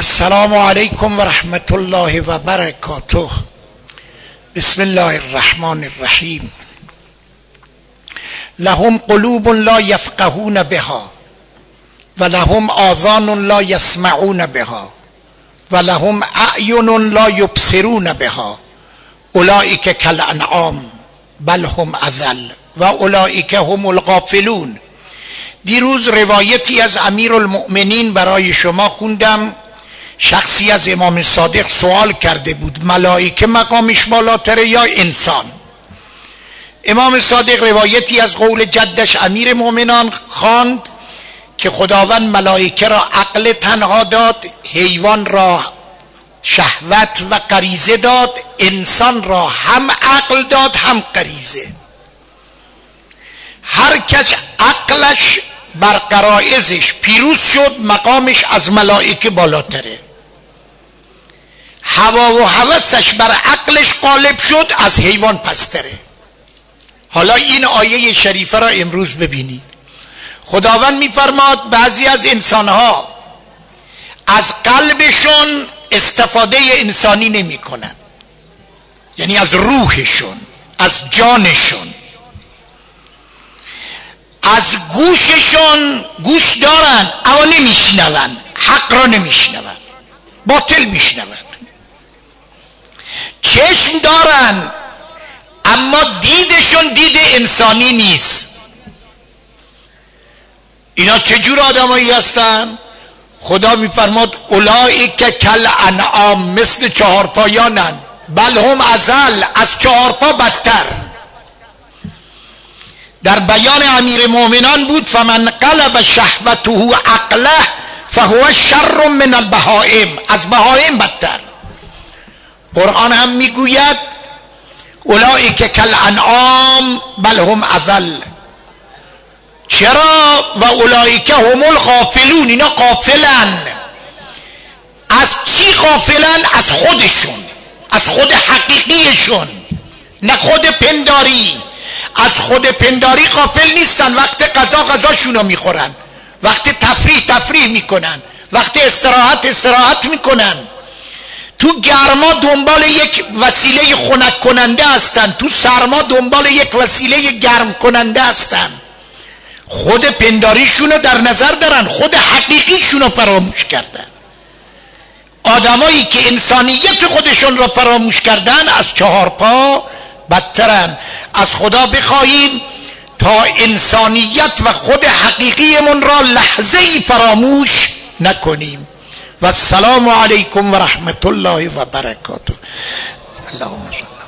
السلام علیکم و رحمت الله و برکاته. بسم الله الرحمن الرحیم. لهم قلوب لا یفقهون بها و لهم آذان لا یسمعون بها و لهم اعین لا یبصرون بها اولئک کالانعام بل هم اضل و اولئک هم الغافلون. دیروز روایتی از امیرالمؤمنین برای شما خوندم. شخصی از امام صادق سوال کرده بود ملائکه مقامش بالاتره یا انسان؟ امام صادق روایتی از قول جدش امیر مؤمنان خواند که خداوند ملائکه را عقل تنها داد، حیوان را شهوت و غریزه داد، انسان را هم عقل داد هم غریزه. هر کس عقلش بر غرایزش پیروز شد مقامش از ملائکه بالاتره. هوا و هوسش بر عقلش غالب شد از حیوان پستره. حالا این آیه شریفه را امروز ببینید. خداوند میفرماد بعضی از انسانها از قلبشون استفاده انسانی نمی کنن، یعنی از روحشون، از جانشون. از گوششون گوش دارن اما نمیشنون، حق را نمیشنون، باطل میشنون. چشم دارن اما دیدشون دید انسانی نیست. اینا چجور آدمایی هستن؟ خدا میفرماد اولئک کالانعام، مثل چهارپایانن، بل هم اضل، از چهارپا بدتر. در بیان امیر مومنان بود فمن قلب شهوته عقله فهو شر من البهائم، از بهائم بدتر. قرآن هم میگوید اولئک کالانعام بل هم اضل. چرا؟ و اولئک هم الغافلون، اینا غافلن. از چی غافلن؟ از خودشون، از خود حقیقیشون، نه خود پنداری. از خود پنداری غافل نیستن. وقت غذاشونو میخورن، وقت تفریح میکنن، وقت استراحت میکنن. تو گرما دنبال یک وسیله خنک کننده هستن، تو سرما دنبال یک وسیله گرم کننده هستن. خود پنداریشونو در نظر دارن، خود حقیقیشونو فراموش کردن. آدمایی که انسانیت خودشون رو فراموش کردن از چهارپا بدترن. از خدا بخواهیم تا انسانیت و خود حقیقیمون را لحظه‌ای فراموش نکنیم. و السلام علیکم و رحمت الله و برکاته. اللهم صل